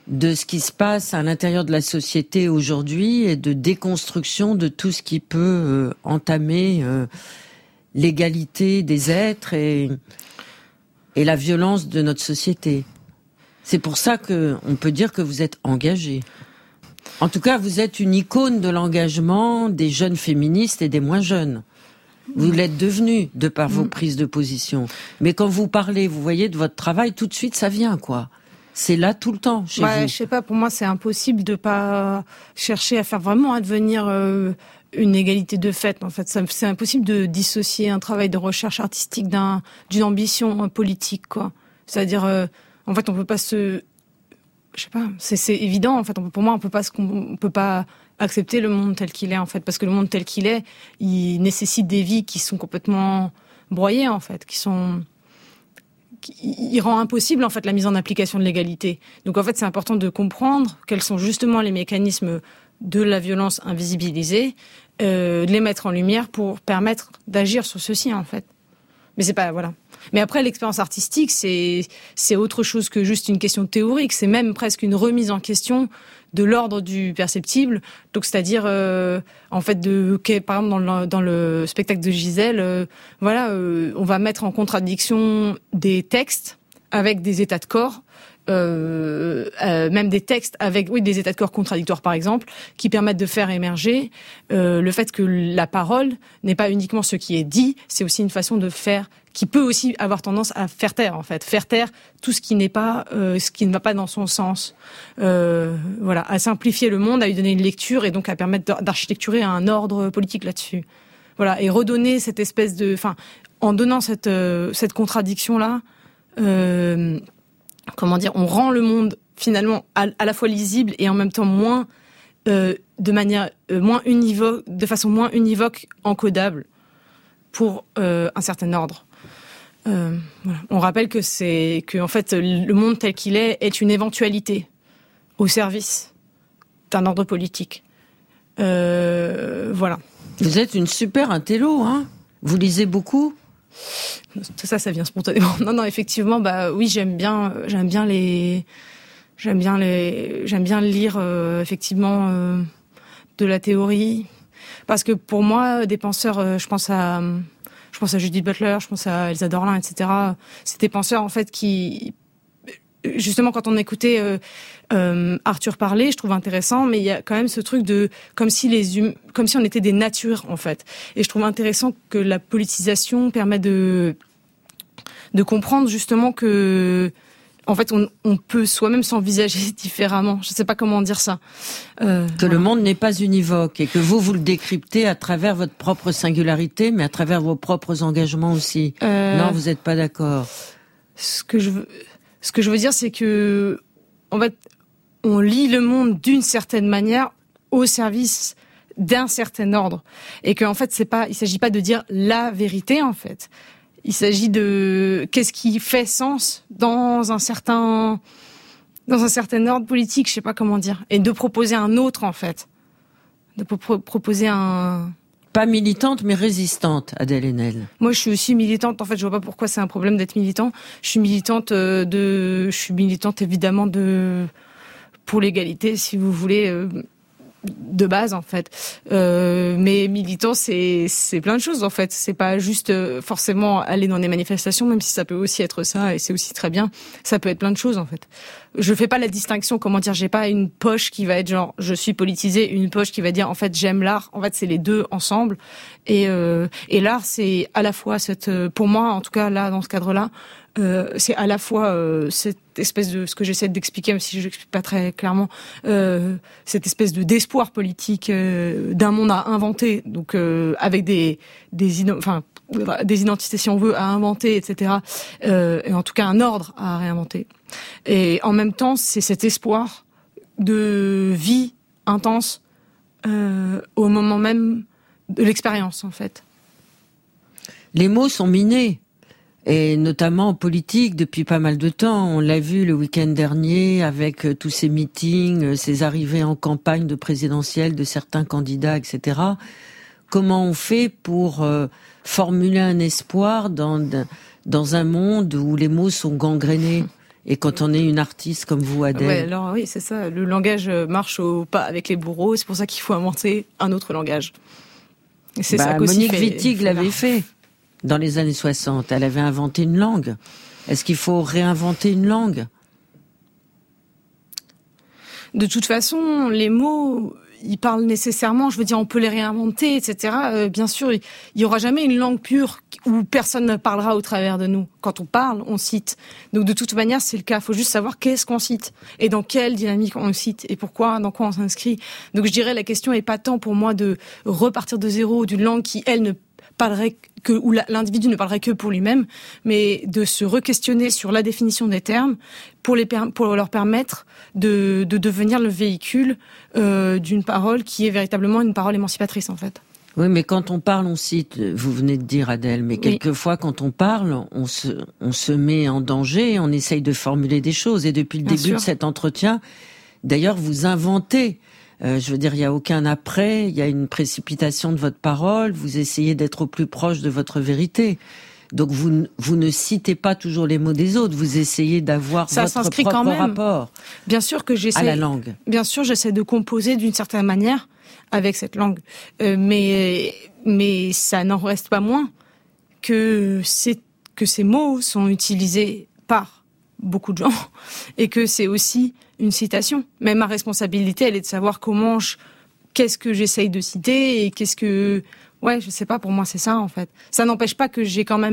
Speaker 1: de ce qui se passe à l'intérieur de la société aujourd'hui et de déconstruction de tout ce qui peut entamer l'égalité des êtres et la violence de notre société. C'est pour ça que on peut dire que vous êtes engagé. En tout cas, vous êtes une icône de l'engagement des jeunes féministes et des moins jeunes. Vous l'êtes devenu de par vos prises de position. Mais quand vous parlez, vous voyez, de votre travail, tout de suite, ça vient, quoi. C'est là tout le temps, chez vous.
Speaker 4: Je sais pas, pour moi, c'est impossible de pas chercher à faire vraiment advenir une égalité de fait. En fait, c'est impossible de dissocier un travail de recherche artistique d'une ambition politique, quoi. C'est-à-dire, en fait, on peut pas je sais pas, c'est évident, en fait. Pour moi, on peut pas accepter le monde tel qu'il est, en fait, parce que le monde tel qu'il est, il nécessite des vies qui sont complètement broyées, en fait, il rend impossible, en fait, la mise en application de l'égalité. Donc, en fait, c'est important de comprendre quels sont justement les mécanismes de la violence invisibilisée, de les mettre en lumière pour permettre d'agir sur ceci, en fait. Mais c'est pas, voilà. Mais après, l'expérience artistique, c'est autre chose que juste une question théorique. C'est même presque une remise en question de l'ordre du perceptible. Donc, c'est-à-dire, en fait, par exemple, dans le spectacle de Gisèle, on va mettre en contradiction des textes avec des états de corps, même des textes avec, des états de corps contradictoires, par exemple, qui permettent de faire émerger le fait que la parole n'est pas uniquement ce qui est dit, c'est aussi une façon de faire qui peut aussi avoir tendance à faire taire, en fait. Faire taire tout ce qui n'est pas, ce qui ne va pas dans son sens. À simplifier le monde, à lui donner une lecture et donc à permettre d'architecturer un ordre politique là-dessus. Voilà. Et redonner cette espèce en donnant cette contradiction-là, on rend le monde finalement à la fois lisible et en même temps moins, de manière moins univoque, de façon moins univoque, encodable pour un certain ordre. On rappelle que en fait le monde tel qu'il est une éventualité au service d'un ordre politique. Voilà.
Speaker 1: Vous êtes une super intello, hein ? Vous lisez beaucoup ?
Speaker 4: Tout ça vient spontanément. Non, effectivement, oui, j'aime bien lire effectivement de la théorie, parce que pour moi, des penseurs, je pense à Judith Butler, je pense à Elsa Dorlin, etc. C'est des penseurs, en fait, qui, justement, quand on écoutait Arthur parler, je trouve intéressant, mais il y a quand même ce truc de comme si on était des natures, en fait. Et je trouve intéressant que la politisation permet de comprendre justement que, en fait, on peut soi-même s'envisager différemment. Je ne sais pas comment dire ça.
Speaker 1: Que le monde n'est pas univoque et que vous le décryptez à travers votre propre singularité, mais à travers vos propres engagements aussi. Non, vous n'êtes pas d'accord.
Speaker 4: Ce que je veux dire, c'est que, en fait, on lit le monde d'une certaine manière au service d'un certain ordre. Et qu'en fait, il s'agit pas de dire la vérité, en fait. Il s'agit de qu'est-ce qui fait sens dans un certain ordre politique, je sais pas comment dire. Et de proposer un autre, en fait. De proposer un...
Speaker 1: Pas militante, mais résistante, Adèle Haenel.
Speaker 4: Moi, je suis aussi militante. En fait, je vois pas pourquoi c'est un problème d'être militant. Je suis militante évidemment pour l'égalité, si vous voulez, de base, en fait. Mais militant, c'est plein de choses, en fait. C'est pas juste forcément aller dans des manifestations, même si ça peut aussi être ça, et c'est aussi très bien. Ça peut être plein de choses, en fait. Je fais pas la distinction, j'ai pas une poche qui va être genre, je suis politisée, une poche qui va dire, en fait, j'aime l'art. En fait, c'est les deux ensemble. Et l'art, c'est à la fois pour moi, en tout cas, là, dans ce cadre-là, c'est à la fois cette espèce de, ce que j'essaie d'expliquer, même si je l'explique pas très clairement, cette espèce d'espoir politique d'un monde à inventer, donc avec des identités, si on veut, à inventer, etc. Et en tout cas un ordre à réinventer. Et en même temps, c'est cet espoir de vie intense au moment même de l'expérience, en fait.
Speaker 1: Les mots sont minés. Et notamment en politique depuis pas mal de temps. On l'a vu le week-end dernier avec tous ces meetings, ces arrivées en campagne de présidentielle de certains candidats, etc. Comment on fait pour formuler un espoir dans un monde où les mots sont gangrénés Et quand on est une artiste comme vous, Adèle.
Speaker 4: Ouais, alors oui, c'est ça. Le langage marche au pas avec les bourreaux. C'est pour ça qu'il faut inventer un autre langage. Et c'est ça qu'aussi
Speaker 1: Monique Wittig l'avait fait dans les années 60. Elle avait inventé une langue. Est-ce qu'il faut réinventer une langue ?
Speaker 4: De toute façon, les mots, ils parlent nécessairement. Je veux dire, on peut les réinventer, etc. Bien sûr, il y aura jamais une langue pure où personne ne parlera au travers de nous. Quand on parle, on cite. Donc de toute manière, c'est le cas. Il faut juste savoir qu'est-ce qu'on cite et dans quelle dynamique on cite et pourquoi, dans quoi on s'inscrit. Donc je dirais la question est pas tant pour moi de repartir de zéro d'une langue qui, elle, ne parlerait que, où l'individu ne parlerait que pour lui-même, mais de se re-questionner sur la définition des termes pour leur permettre de devenir le véhicule d'une parole qui est véritablement une parole émancipatrice, en fait.
Speaker 1: Oui, mais quand on parle, on cite, vous venez de dire, Adèle, mais quelquefois, quand on parle, on se met en danger, on essaye de formuler des choses. Et depuis le début de cet entretien, d'ailleurs, vous inventez. Je veux dire, il n'y a aucun après, il y a une précipitation de votre parole, vous essayez d'être au plus proche de votre vérité. Donc vous ne citez pas toujours les mots des autres, vous essayez d'avoir votre propre rapport
Speaker 4: bien sûr que j'essaie,
Speaker 1: à la langue.
Speaker 4: Bien sûr, j'essaie de composer d'une certaine manière avec cette langue, mais ça n'en reste pas moins que ces mots sont utilisés par beaucoup de gens et que c'est aussi une citation. Mais ma responsabilité, elle est de savoir qu'est-ce que j'essaye de citer et qu'est-ce que... Ouais, je sais pas, pour moi, c'est ça, en fait. Ça n'empêche pas que j'ai quand même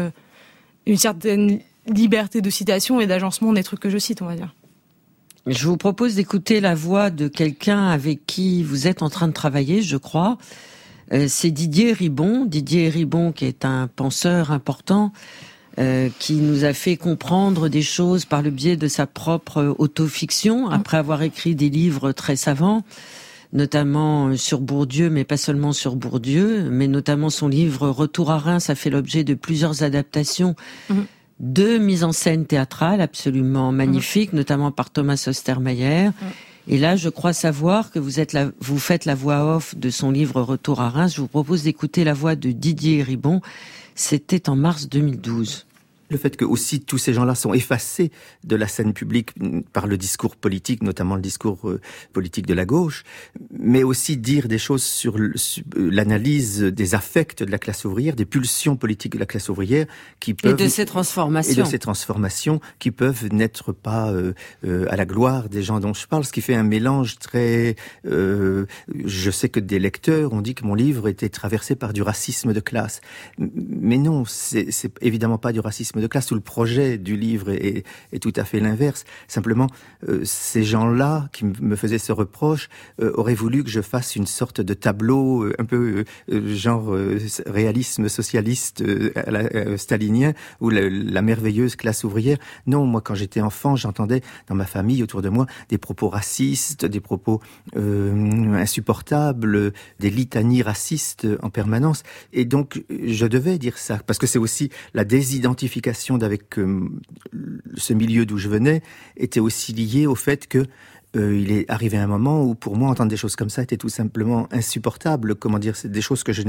Speaker 4: une certaine liberté de citation et d'agencement des trucs que je cite, on va dire.
Speaker 1: Je vous propose d'écouter la voix de quelqu'un avec qui vous êtes en train de travailler, je crois. C'est Didier Ribon. Didier Ribon, qui est un penseur important, qui nous a fait comprendre des choses par le biais de sa propre autofiction, après avoir écrit des livres très savants, notamment sur Bourdieu, mais pas seulement sur Bourdieu, mais notamment son livre Retour à Reims a fait l'objet de plusieurs adaptations de mise en scène théâtrale absolument magnifiques, notamment par Thomas Ostermayer. Et là, je crois savoir que vous faites la voix off de son livre Retour à Reims. Je vous propose d'écouter la voix de Didier Ribon. C'était en mars 2012.
Speaker 9: Le fait que aussi tous ces gens-là sont effacés de la scène publique par le discours politique, notamment le discours politique de la gauche, mais aussi dire des choses sur l'analyse des affects de la classe ouvrière, des pulsions politiques de la classe ouvrière qui peuvent...
Speaker 1: Et de ces transformations.
Speaker 9: Qui peuvent n'être pas à la gloire des gens dont je parle, ce qui fait un mélange très... je sais que des lecteurs ont dit que mon livre était traversé par du racisme de classe. Mais non, c'est évidemment pas du racisme de classe. Tout le projet du livre est tout à fait l'inverse. Simplement, ces gens-là qui me faisaient ce reproche auraient voulu que je fasse une sorte de tableau un peu genre réalisme socialiste stalinien ou la merveilleuse classe ouvrière. Non, moi quand j'étais enfant, j'entendais dans ma famille autour de moi des propos racistes, des propos insupportables, des litanies racistes en permanence. Et donc je devais dire ça parce que c'est aussi la désidentification d'avec ce milieu d'où je venais était aussi lié au fait que il est arrivé un moment où pour moi entendre des choses comme ça était tout simplement insupportable. Comment dire, c'est des choses que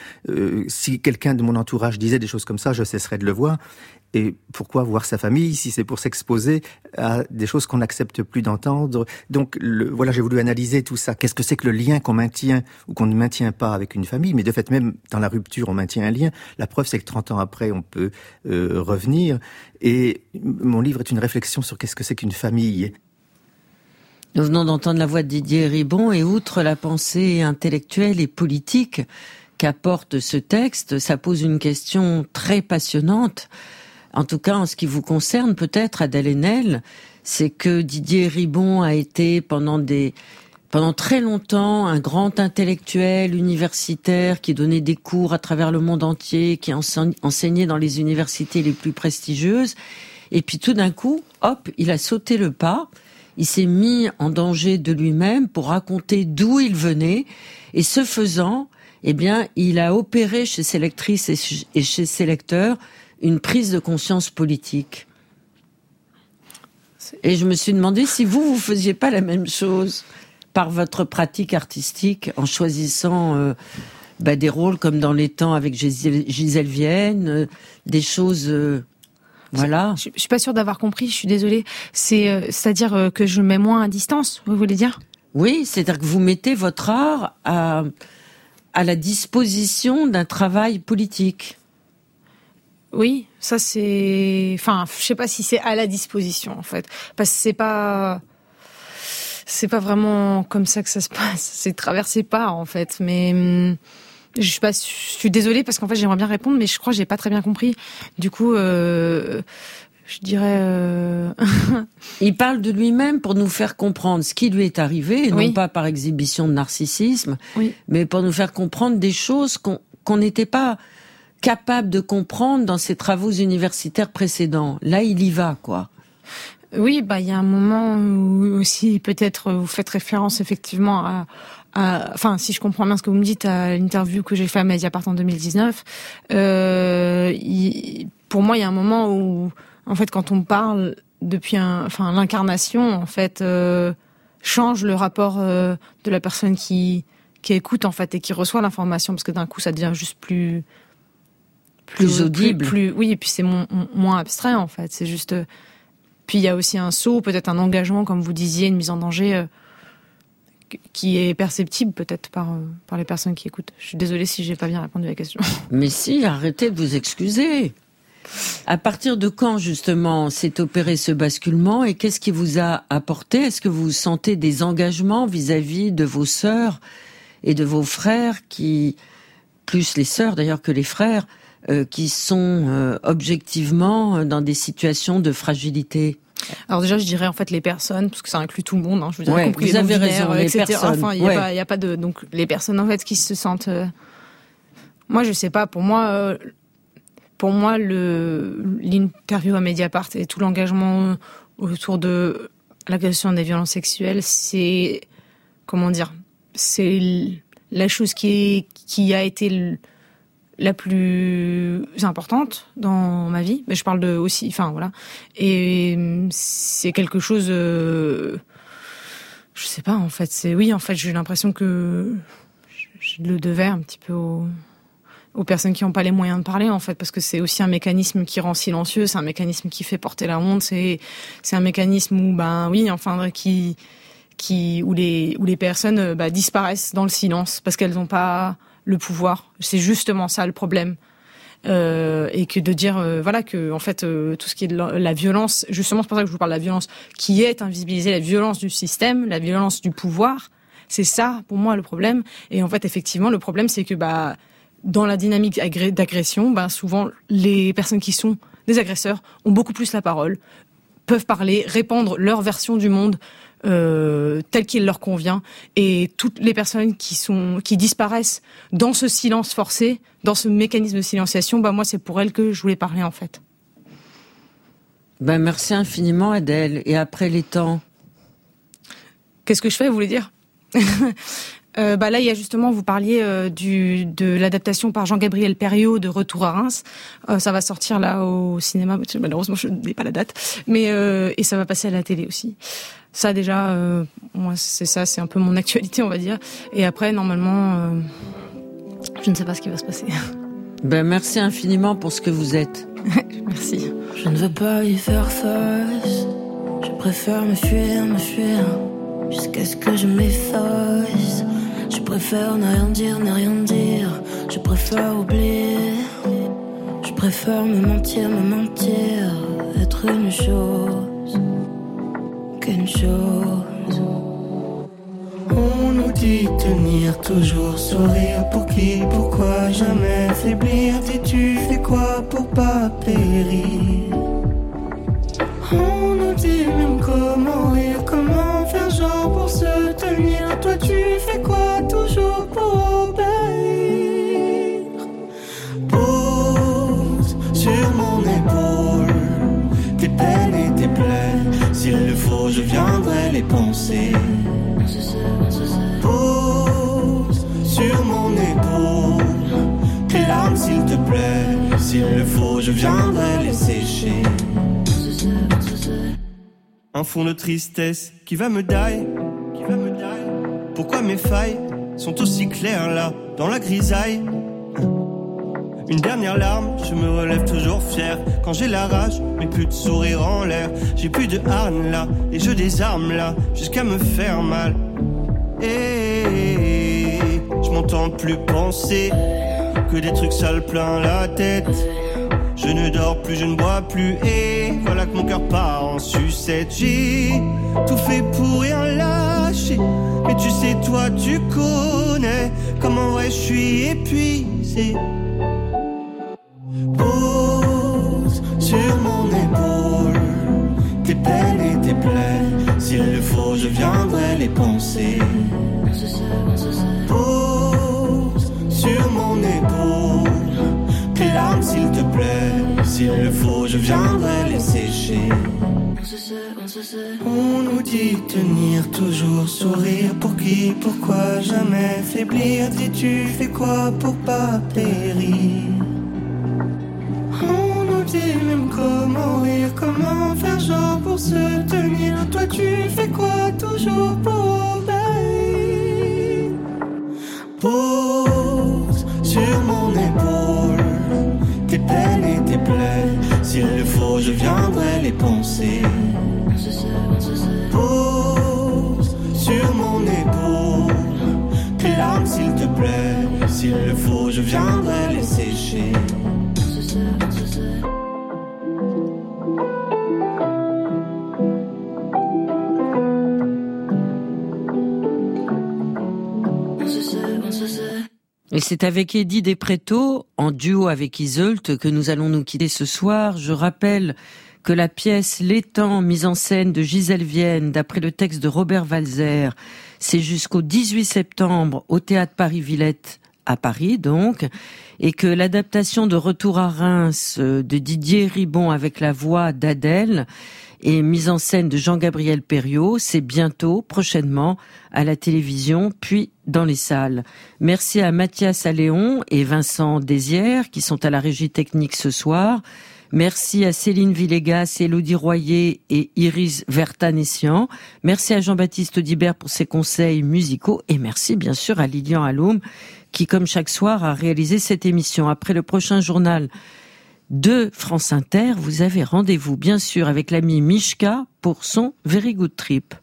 Speaker 9: si quelqu'un de mon entourage disait des choses comme ça, je cesserais de le voir. Et pourquoi voir sa famille si c'est pour s'exposer à des choses qu'on n'accepte plus d'entendre? Donc voilà, j'ai voulu analyser tout ça. Qu'est-ce que c'est que le lien qu'on maintient ou qu'on ne maintient pas avec une famille? Mais de fait, même dans la rupture, on maintient un lien. La preuve, c'est que 30 ans après, on peut revenir. Et mon livre est une réflexion sur qu'est-ce que c'est qu'une famille.
Speaker 1: Nous venons d'entendre la voix de Didier Ribon et outre la pensée intellectuelle et politique qu'apporte ce texte, ça pose une question très passionnante. En tout cas, en ce qui vous concerne, peut-être, Adèle Haenel, c'est que Didier Ribon a été pendant très longtemps un grand intellectuel universitaire qui donnait des cours à travers le monde entier, qui enseignait dans les universités les plus prestigieuses. Et puis tout d'un coup, hop, il a sauté le pas. Il s'est mis en danger de lui-même pour raconter d'où il venait. Et ce faisant, eh bien, il a opéré chez ses lectrices et chez ses lecteurs une prise de conscience politique. Et je me suis demandé si vous faisiez pas la même chose par votre pratique artistique en choisissant des rôles comme dans Les Temps avec Gisèle Vienne, des choses... Voilà.
Speaker 4: Je suis pas sûre d'avoir compris, je suis désolée. C'est-à-dire que je mets moins à distance, vous voulez dire ?
Speaker 1: Oui, c'est-à-dire que vous mettez votre art à la disposition d'un travail politique.
Speaker 4: Oui, ça c'est... Enfin, je sais pas si c'est à la disposition, en fait. Parce que c'est pas vraiment comme ça que ça se passe. C'est traversé par, en fait. Mais je suis désolée parce qu'en fait, j'aimerais bien répondre, mais je crois que j'ai pas très bien compris. Du coup, je dirais...
Speaker 1: Il parle de lui-même pour nous faire comprendre ce qui lui est arrivé,
Speaker 4: Oui.
Speaker 1: non pas par exhibition de narcissisme,
Speaker 4: Oui.
Speaker 1: mais pour nous faire comprendre des choses qu'on n'était pas capable de comprendre dans ses travaux universitaires précédents. Là, il y va, quoi.
Speaker 4: Oui, bah il y a un moment où aussi peut-être vous faites référence effectivement enfin si je comprends bien ce que vous me dites à l'interview que j'ai fait à Mediapart en 2019. Pour moi, il y a un moment où en fait quand on parle depuis l'incarnation en fait change le rapport de la personne qui écoute en fait et qui reçoit l'information parce que d'un coup ça devient juste plus
Speaker 1: audible.
Speaker 4: Oui, et puis c'est moins abstrait en fait. C'est juste. Puis il y a aussi un saut, peut-être un engagement, comme vous disiez, une mise en danger qui est perceptible peut-être par les personnes qui écoutent. Je suis désolée si j'ai pas bien répondu à la question.
Speaker 1: Mais si, arrêtez de vous excuser. À partir de quand, justement, s'est opéré ce basculement et qu'est-ce qui vous a apporté ? Est-ce que vous sentez des engagements vis-à-vis de vos sœurs et de vos frères qui, plus les sœurs d'ailleurs que les frères, qui sont objectivement dans des situations de fragilité?
Speaker 4: Alors déjà, je dirais en fait les personnes, parce que ça inclut tout le monde. Hein, je veux dire,
Speaker 1: Ouais,
Speaker 4: compris
Speaker 1: vous
Speaker 4: les
Speaker 1: avez
Speaker 4: non-binaires,
Speaker 1: raison, les
Speaker 4: etc.
Speaker 1: personnes.
Speaker 4: Enfin, il y a pas de donc les personnes en fait qui se sentent. Moi, je sais pas. Pour moi, l'interview à Mediapart et tout l'engagement autour de la question des violences sexuelles, c'est comment dire, c'est la chose qui a été la plus importante dans ma vie, mais je parle de aussi, enfin voilà, et c'est quelque chose, je sais pas en fait, j'ai l'impression que je le devais un petit peu aux personnes qui n'ont pas les moyens de parler en fait, parce que c'est aussi un mécanisme qui rend silencieux, c'est un mécanisme qui fait porter la honte, c'est un mécanisme où où les personnes disparaissent dans le silence parce qu'elles n'ont pas le pouvoir. C'est justement ça le problème. Et que de dire que en fait tout ce qui est de la violence, justement c'est pour ça que je vous parle de la violence qui est invisibilisée, la violence du système, la violence du pouvoir, c'est ça pour moi le problème. Et en fait effectivement le problème c'est que dans la dynamique d'agression, souvent les personnes qui sont des agresseurs ont beaucoup plus la parole, peuvent parler, répandre leur version du monde tel qu'il leur convient, et toutes les personnes qui disparaissent dans ce silence forcé, dans ce mécanisme de silenciation, moi c'est pour elles que je voulais parler en fait.
Speaker 1: Merci infiniment Adèle. Et après les temps,
Speaker 4: qu'est-ce que je fais, vous voulez dire? Là, il y a justement, vous parliez de l'adaptation par Jean-Gabriel Perriot de Retour à Reims. Ça va sortir là au cinéma. Malheureusement, je n'ai pas la date, mais et ça va passer à la télé aussi. Ça déjà, moi c'est un peu mon actualité, on va dire. Et après, normalement, je ne sais pas ce qui va se passer.
Speaker 1: Merci infiniment pour ce que vous êtes.
Speaker 4: Merci.
Speaker 2: Je ne veux pas y faire face. Je préfère me fuir, jusqu'à ce que je m'efface. Je préfère ne rien dire. Je préfère oublier. Je préfère me mentir. Être une chose qu'une chose.
Speaker 10: On nous dit tenir, toujours sourire. Pour qui, pourquoi, jamais faiblir. Dis-tu fais quoi pour pas périr? On nous dit même comment rire, comment faire genre pour se tenir. Toi tu fais quoi toujours pour obéir? Pose sur mon épaule tes peines et tes plaies. S'il le faut je viendrai les penser. Pose sur mon épaule tes larmes s'il te plaît. S'il le faut je viendrai les sécher. Un fond de tristesse qui va me die. Pourquoi mes failles sont aussi claires là, dans la grisaille? Une dernière larme, je me relève toujours fier. Quand j'ai la rage, mais plus de sourire en l'air. J'ai plus de harne là, et je désarme là, jusqu'à me faire mal. Et je m'entends plus penser que des trucs sales plein la tête. Je ne dors plus, je ne bois plus, et voilà que mon cœur part en sucette. J'ai tout fait pour rien lâcher, mais tu sais, toi, tu connais comment ouais, je suis épuisé. Pose sur mon épaule tes peines et tes plaies. S'il le faut, je viendrai les penser. Pose sur mon épaule tes larmes, s'il te plaît. S'il le faut, je viendrai les sécher. On nous dit tenir, toujours sourire. Pour qui, pourquoi jamais faiblir? Dis-tu fais quoi pour pas périr? On nous dit même comment rire, comment faire genre pour se tenir. Toi tu fais quoi toujours pour obéir? Pose sur mon épaule tes peines et tes plaies. S'il le faut, je viendrai les penser. Pose sur mon épaule tes larmes, s'il te plaît. S'il le faut, je viendrai les sécher.
Speaker 1: Et c'est avec Eddie Despretto, en duo avec Iseult, que nous allons nous quitter ce soir. Je rappelle que la pièce L'étang, mise en scène de Gisèle Vienne, d'après le texte de Robert Walzer, c'est jusqu'au 18 septembre au Théâtre Paris-Villette, à Paris donc, et que l'adaptation de Retour à Reims de Didier Ribon avec la voix d'Adèle et mise en scène de Jean-Gabriel Perriot, c'est bientôt, prochainement, à la télévision, puis dans les salles. Merci à Mathias Alléon et Vincent Désières, qui sont à la régie technique ce soir. Merci à Céline Villegas, Élodie Royer et Iris Vertanessian. Merci à Jean-Baptiste Audibert pour ses conseils musicaux. Et merci bien sûr à Lilian Alloum, qui, comme chaque soir, a réalisé cette émission. Après le prochain journal de France Inter, vous avez rendez-vous bien sûr avec l'ami Mishka pour son Very Good Trip.